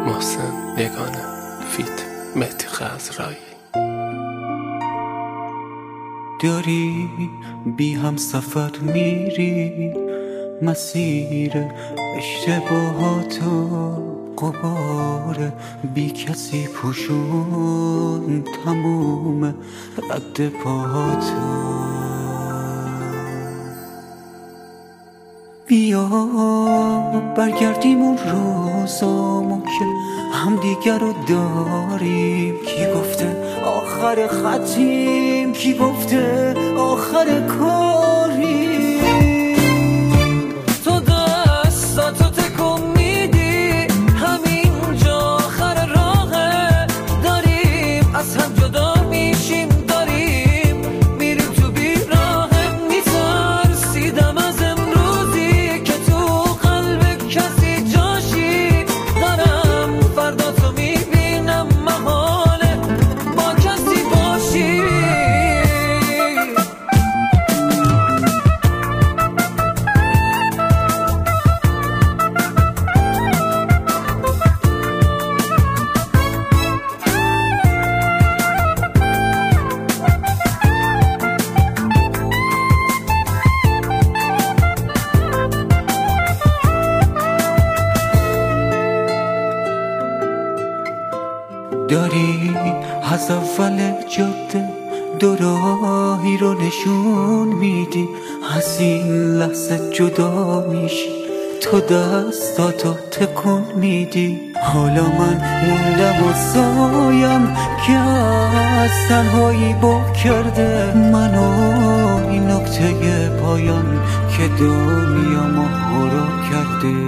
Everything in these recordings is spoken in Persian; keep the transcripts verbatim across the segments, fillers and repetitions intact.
محسن یگانه فیت مهدی خزرایی. داری بی هم سفر میری، مسیر اشتباهاتو غبار بی کسی پوشون تموم رد پاهاتو. بیا برگردیم اون روزامو که همدیگر رو داریم. کی گفته آخر خطیم، کی گفته آخر کاریم. تو دستاتو تکون میدی، همینجا آخر راهه. داریم از هم جدا میشیم، داریم میریم تو بیراهه. میترسیدم از امروزی که تو قلب کسی جاشی. دارم فردا تو میبینم محاله با کسی باشی. داری از اول جاده دو راهی رو نشون میدی، از این لحظه جدا میشی، تو دستاتو تکون میدی. حالا من موندم و سایم که از تنهایی با کرده منو این نقطه پایان که دنیامو هورا کرده.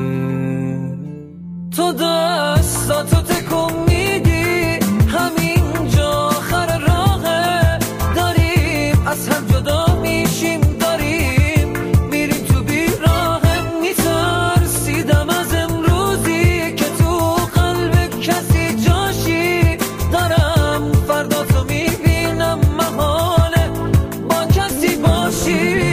تو دستاتو تکون میدی، همینجا آخر راهه. داریم از هم جدا میشیم، داریم میریم تو بیراهه. میترسیدم از امروزی که تو قلب کسی جاشی. دارم فردا تو میبینم محاله با کسی باشی.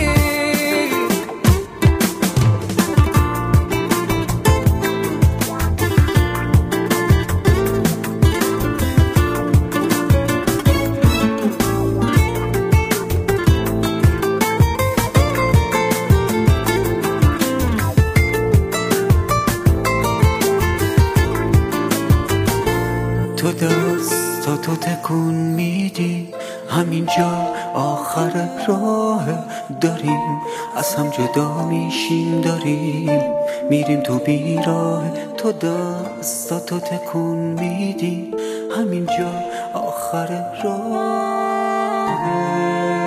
تو دستاتو تکون میدی، همینجا آخر راه. داریم از هم جدا میشیم، داریم میریم تو بیراه. تو دستاتو تکون میدی، همینجا آخر راه.